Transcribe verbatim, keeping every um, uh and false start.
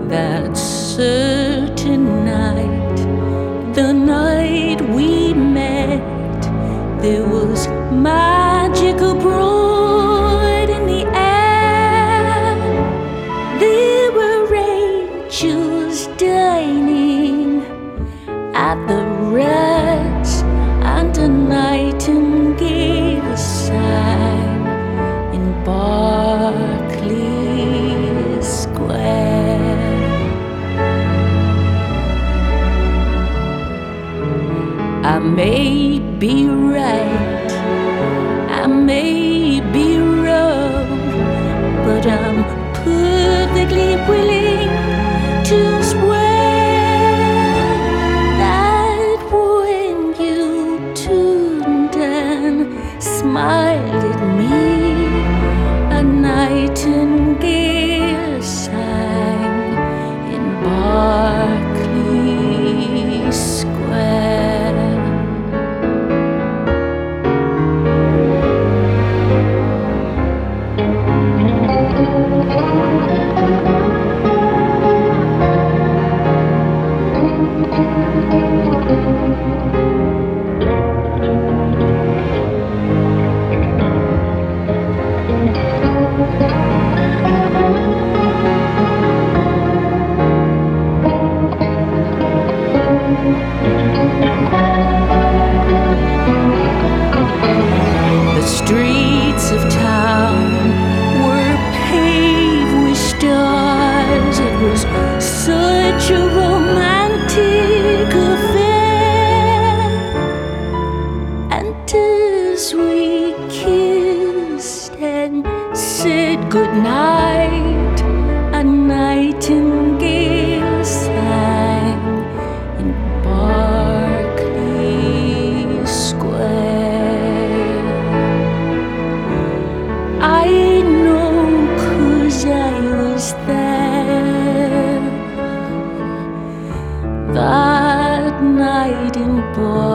That certain night, the night we met, there was magical broad in the air. There were angels dining at the Reds, and a nightingale sang in Berkeley Square. I may be right, I may be wrong, but I'm perfectly willing to swear that when you turned and smiled at me, a nightingale sang in Berkeley Square. The streets of town were paved with stars. It was such a romantic affair. And as we kissed and said goodnight, a nightingale sang in Berkeley Square. I know 'cause I was there that night in Berkeley.